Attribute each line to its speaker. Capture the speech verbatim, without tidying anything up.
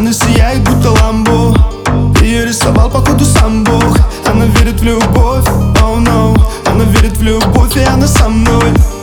Speaker 1: Она сияет, будто ламбо. Ее рисовал, походу, сам Бог. Она верит в любовь, oh no. Она верит в любовь, и она со мной.